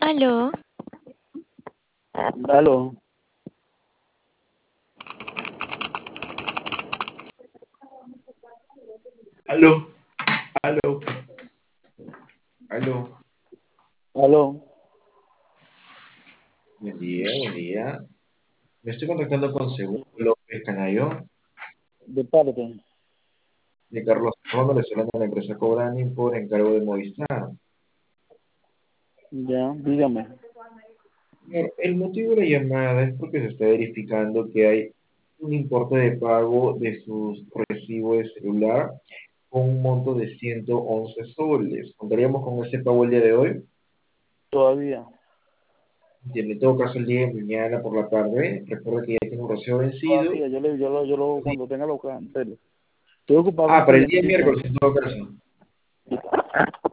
Aló, Aló, Aló, aló, aló. aló, Buen día, buen día. Me estoy contactando con Segundo López Canayo, de parte. de Carlos Fondo, le estoy hablando de la empresa Cobrani por encargo de Movistar. Ya, dígame. El motivo de la llamada es porque se está verificando que hay un importe de pago de sus recibos de celular con un monto de 111 soles. ¿Contaríamos con ese pago el día de hoy? Todavía. Y en todo caso, el día de mañana por la tarde, recuerda que ya tiene un recibo vencido. Todavía, cuando tenga lo que, en serio. Estoy ocupado con Ah, un para el día cliente, miércoles entonces. en todo caso.